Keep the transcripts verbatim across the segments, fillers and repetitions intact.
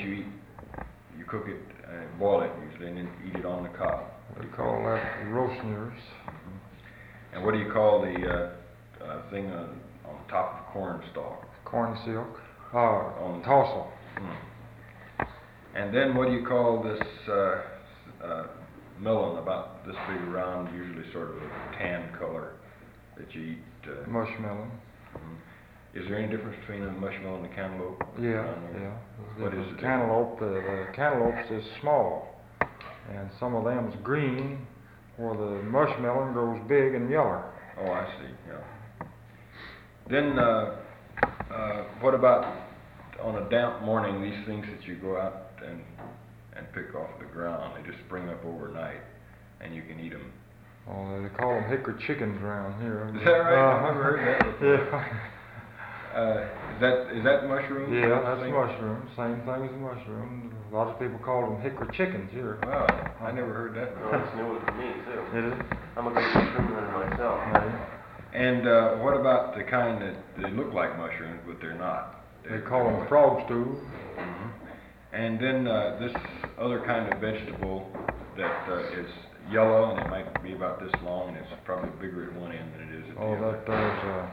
you eat, you cook it, uh, boil it usually, and then eat it on the cob. We call that roasters. Mm-hmm. And what do you call the uh, uh, thing on, on top of corn stalk? Corn silk. Uh, on tassel. Mm. And then what do you call this uh, uh, melon about this big around, usually sort of a tan color that you eat? Uh, mushmelon. Mm-hmm. Is there any difference between a mushmelon and a cantaloupe? Yeah, yeah. What is the it? Cantaloupe, uh, the cantaloupe is small, and some of them's green, where the mushmelon grows big and yellow. Oh, I see. Yeah. Then, uh, uh, what about on a damp morning? These things that you go out and and pick off the ground, they just spring up overnight, and you can eat them. Oh, they call them hickory chickens around here. Is that right? Uh, I've never heard that before. Yeah. Uh, is that is that mushroom? Yeah, that's mushroom. Same thing as a mushroom. A lot of people call them hickory chickens here. Wow, I never heard that before. No, it's new to me too. It is. I'm a big mushroom hunter myself. Right. And uh, what about the kind that they look like mushrooms, but they're not? They call them frog stew. Mm-hmm. And then uh, this other kind of vegetable that uh, is yellow, and it might be about this long, and it's probably bigger at one end than it is at the Oh, other. that does. Uh,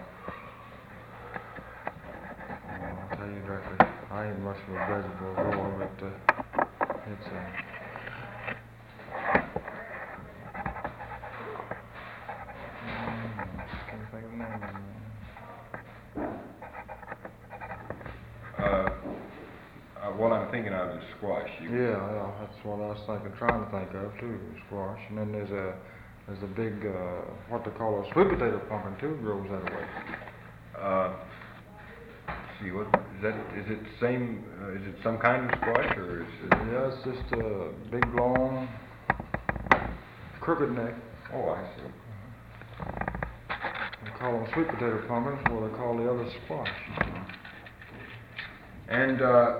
I'll tell you directly. I ain't much of a vegetable grower, but uh, it's a. Uh, can't think of the name of it. Uh, uh, what I'm thinking of is squash. You Yeah, yeah, that's what I was thinking, trying to think of too, squash. And then there's a there's a big uh, what they call a sweet potato pumpkin too, grows that way. Uh, see, what is that? Is it same? Uh, is it some kind of squash, or is it? Yeah, it's just a big long crooked neck. Oh, I see. They call them sweet potato pumpkins, what they call the other squash. And uh,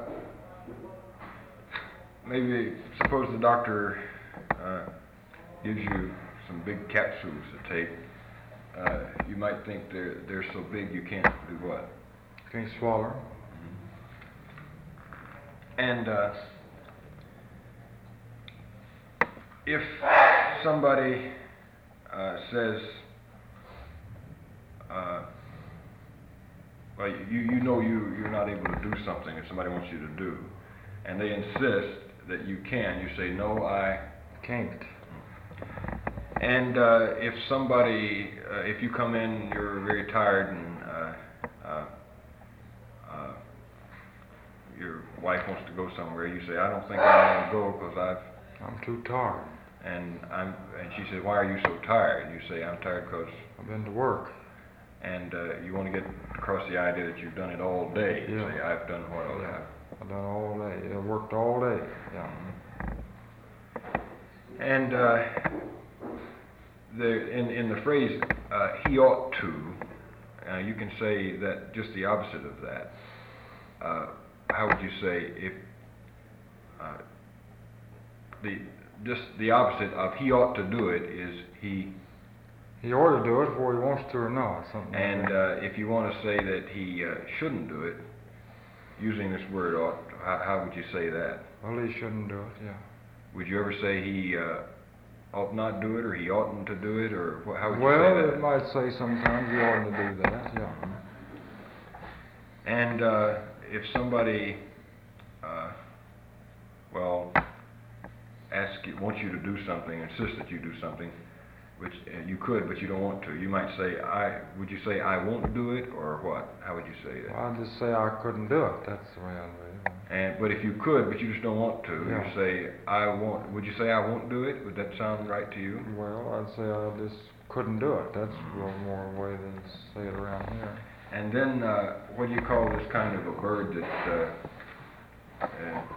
maybe suppose the doctor uh, gives you some big capsules to take. Uh, you might think they're they're so big you can't do what? Can't swallow. Mm-hmm. And uh, if somebody uh, says, uh, well, you you know you you're not able to do something that somebody wants you to do, and they insist that you can, you say no, I can't. And uh, if somebody, uh, if you come in, you're very tired, and uh, uh, uh, your wife wants to go somewhere, you say, I don't think I want to go because I've. I'm too tired. And I'm. And she says, why are you so tired? And you say, I'm tired because I've been to work. And uh, you want to get across the idea that you've done it all day. You Yeah. say, I've done what all Yeah. day. I've done all day. I worked all day. Yeah. And uh, the in in the phrase uh, he ought to, uh, you can say that just the opposite of that. Uh, how would you say if uh, the just the opposite of he ought to do it is he. He ought to do it whether he wants to or not. Something And like that. uh, if you want to say that he uh, shouldn't do it, using this word ought, how, how would you say that? Well, he shouldn't do it. Yeah. Would you ever say he uh, ought not do it, or he oughtn't to do it, or wh- how would you well, say that? it might say sometimes you ought to do that. Yeah. And uh, if somebody, uh, well, ask you, wants you to do something, insist that you do something, which uh, you could, but you don't want to, you might say, I. Would you say I won't do it, or what? How would you say that? Well, I'd just say I couldn't do it. That's the way I'd read it. And but if you could, but you just don't want to, Yeah. you say I won't. Would you say I won't do it? Would that sound right to you? Well, I'd say I just couldn't do it. That's a little more way than say it around here. And then uh, what do you call this kind of a bird that uh, uh,